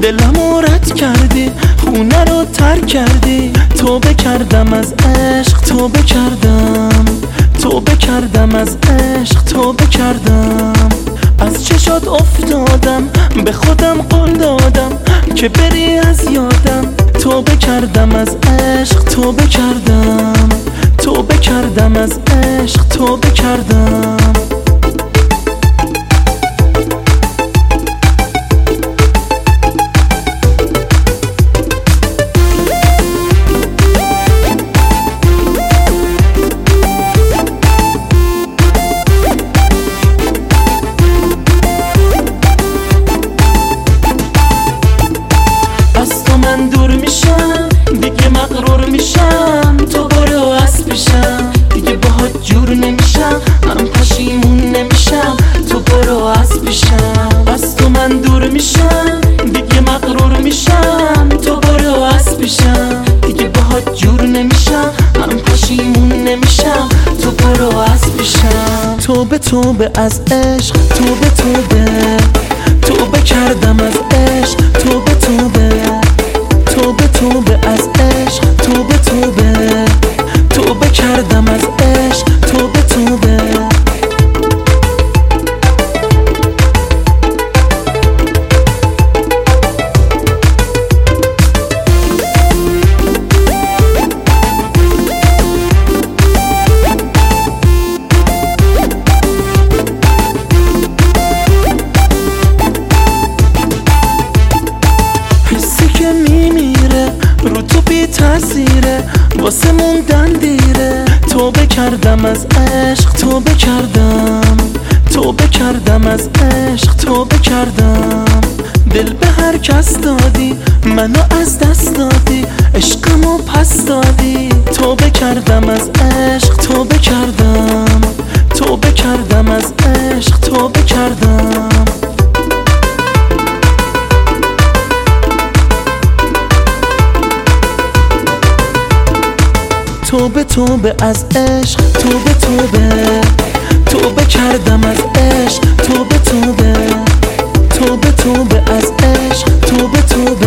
دلمو رد کردی، خونه رو ترک کردی. توبه کردم از عشق، توبه کردم، توبه کردم از عشق، توبه کردم. از چشات افتادم، به خودم قول دادم که بری از یادم. توبه کردم از عشق، توبه کردم، توبه کردم از عشق، توبه کردم. من دور میشم، دیگه مغرور میشم. تو برو از پیشم، دیگه باهات جور نمیشم. من پشیمون نمیشم، تو برو از پیشم. از تو من دور میشم، دیگه مغرور میشم. تو برو از پیشم، دیگه باهات جور نمیشم. من پشیمون نمیشم، تو برو از پیشم. توبه توبه از عشق، توبه توبه، توبه کردم از عشق، توبه توبه، توبه توبه از عشق، توبه توبه، توبه کردم از عشق، توبه توبه. رو تو بی تاثیره، واسه موندن دیره. توبه کردم از عشق، توبه کردم، توبه کردم از عشق، توبه کردم. دل به هر کس دادی، منو از دست دادی، عشقمو پس دادی. توبه کردم از عشق، توبه کردم، توبه کردم از عشق، توبه کردم. توبه توبه از عشق، توبه توبه، توبه کردم از عشق، توبه توبه، توبه توبه از عشق، توبه توبه.